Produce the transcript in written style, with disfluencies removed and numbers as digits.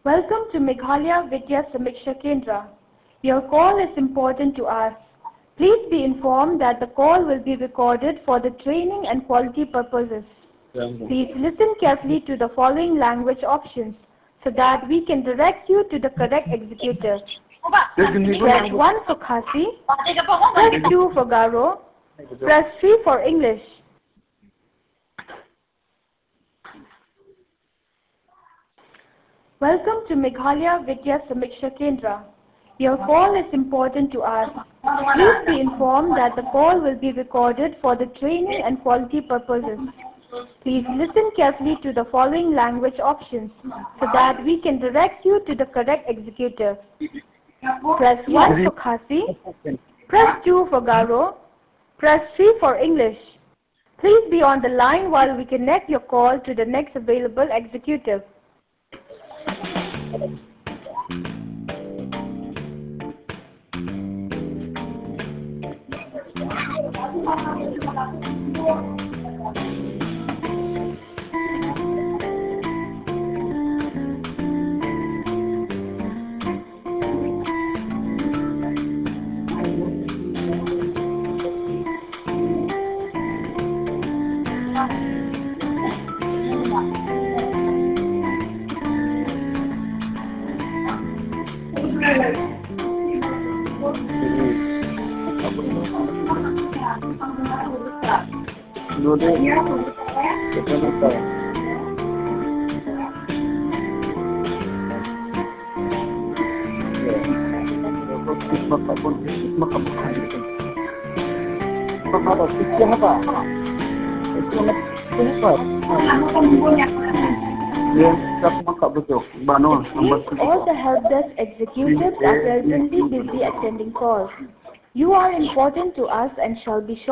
Welcome to Meghalaya Vidya Samiksha Kendra. Your call is important to us. Please be informed that the call will be recorded for the training and quality purposes. Please listen carefully to the following language options so that we can direct you to the correct executive. Press 1 for Khasi, press 2 for Garo, press 3 for English. Welcome to Meghalaya Vidya Samiksha Kendra. Your call is important to us. Please be informed that the call will be recorded for the training and quality purposes. Please listen carefully to the following language options so that we can direct you to the correct executive. Press 1 for Khasi, press 2 for Garo, press 3 for English. Please be on the line while we connect your call to the next available executive. All the help desk executives are presently busy attending calls. You are important to us and shall be